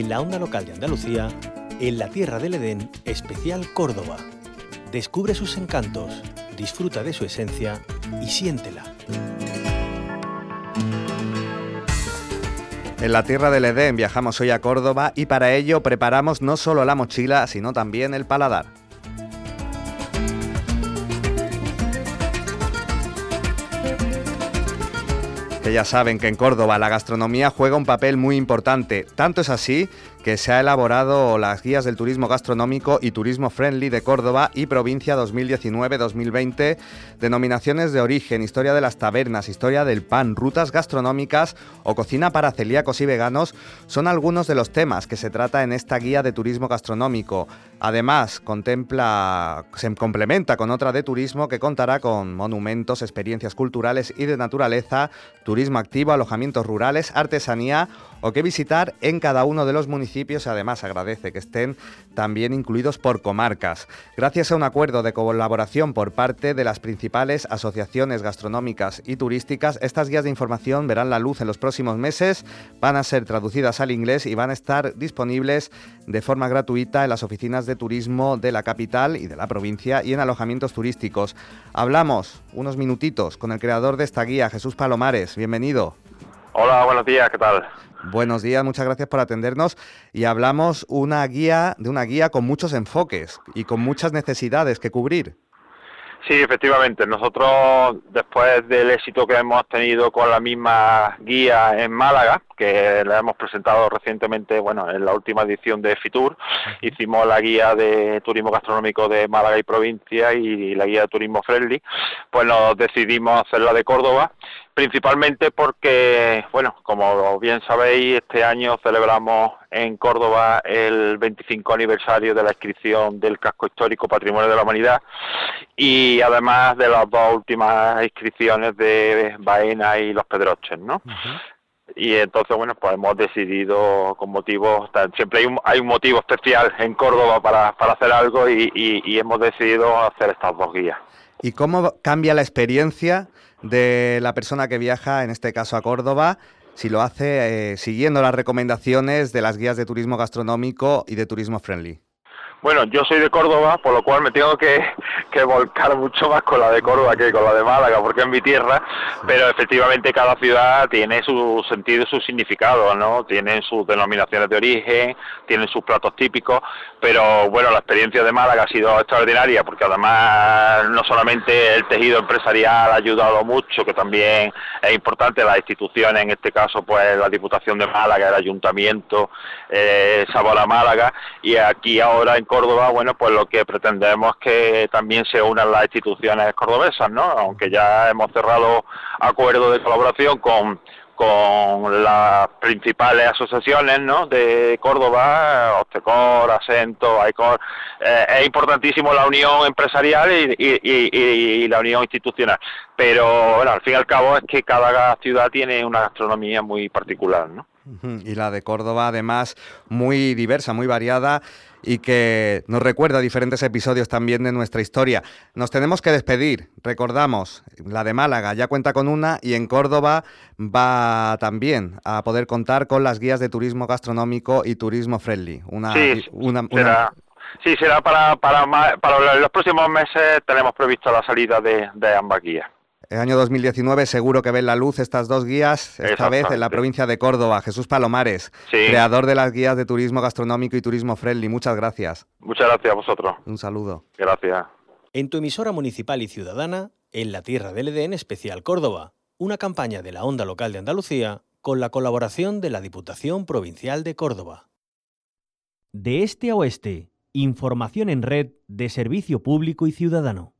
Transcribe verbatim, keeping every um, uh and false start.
la onda local de Andalucía, en la Tierra del Edén, especial Córdoba. Descubre sus encantos, disfruta de su esencia y siéntela. En la Tierra del Edén viajamos hoy a Córdoba y para ello preparamos no solo la mochila, sino también el paladar. Que ya saben que en Córdoba la gastronomía juega un papel muy importante. Tanto es así que se ha elaborado las guías del turismo gastronómico y turismo friendly de Córdoba y provincia dos mil diecinueve dos mil veinte, denominaciones de origen, historia de las tabernas, historia del pan, rutas gastronómicas o cocina para celíacos y veganos son algunos de los temas que se trata en esta guía de turismo gastronómico. Además, contempla, se complementa con otra de turismo que contará con monumentos, experiencias culturales y de naturaleza, turismo activo, alojamientos rurales, artesanía o qué visitar en cada uno de los municipios. Además, agradece que estén también incluidos por comarcas. Gracias a un acuerdo de colaboración por parte de las principales asociaciones gastronómicas y turísticas, estas guías de información verán la luz en los próximos meses, van a ser traducidas al inglés y van a estar disponibles de forma gratuita en las oficinas de turismo de la capital y de la provincia y en alojamientos turísticos. Hablamos unos minutitos con el creador de esta guía, Jesús Palomares. Bienvenido. Hola, buenos días, ¿qué tal? Buenos días, muchas gracias por atendernos y hablamos una guía de una guía con muchos enfoques y con muchas necesidades que cubrir. Sí, efectivamente, nosotros después del éxito que hemos tenido con la misma guía en Málaga, que la hemos presentado recientemente, bueno, en la última edición de Fitur, hicimos la guía de turismo gastronómico de Málaga y provincia y la guía de turismo friendly, pues nos decidimos hacer la de Córdoba, principalmente porque, bueno, como bien sabéis, este año celebramos en Córdoba el veinticinco aniversario de la inscripción del Casco Histórico Patrimonio de la Humanidad y además de las dos últimas inscripciones de Baena y Los Pedroches, ¿no? Uh-huh. Y entonces, bueno, pues hemos decidido con motivos, siempre hay un, hay un motivo especial en Córdoba para, para hacer algo y, y, y hemos decidido hacer estas dos guías. ¿Y cómo cambia la experiencia de la persona que viaja, en este caso a Córdoba, si lo hace eh, siguiendo las recomendaciones de las guías de turismo gastronómico y de turismo friendly? Bueno, yo soy de Córdoba, por lo cual me tengo que, que volcar mucho más con la de Córdoba que con la de Málaga, porque es mi tierra, pero efectivamente cada ciudad tiene su sentido y su significado, ¿no? Tienen sus denominaciones de origen, tienen sus platos típicos, pero bueno, la experiencia de Málaga ha sido extraordinaria, porque además no solamente el tejido empresarial ha ayudado mucho, que también es importante, las instituciones, en este caso pues la Diputación de Málaga, el Ayuntamiento, eh, Sabor a Málaga, y aquí ahora en Córdoba, bueno, pues lo que pretendemos es que también se unan las instituciones cordobesas, ¿no? Aunque ya hemos cerrado acuerdos de colaboración con, con las principales asociaciones, ¿no? De Córdoba, Ostecor, Asento, Aicor, eh, es importantísimo la unión empresarial y, y, y, y la unión institucional, pero bueno, al fin y al cabo es que cada ciudad tiene una gastronomía muy particular, ¿no? Y la de Córdoba, además, muy diversa, muy variada y que nos recuerda a diferentes episodios también de nuestra historia. Nos tenemos que despedir, recordamos, la de Málaga ya cuenta con una y en Córdoba va también a poder contar con las guías de turismo gastronómico y turismo friendly. Una, sí, una, será, una... sí, será para, para, para los próximos meses, tenemos previsto la salida de, de ambas guías. El año dos mil diecinueve seguro que ven la luz estas dos guías, esta vez en la provincia de Córdoba. Jesús Palomares, sí, creador de las guías de turismo gastronómico y turismo friendly. Muchas gracias. Muchas gracias a vosotros. Un saludo. Gracias. En tu emisora municipal y ciudadana, en la Tierra del Edén, especial Córdoba, una campaña de la onda local de Andalucía con la colaboración de la Diputación Provincial de Córdoba. De este a oeste, información en red de servicio público y ciudadano.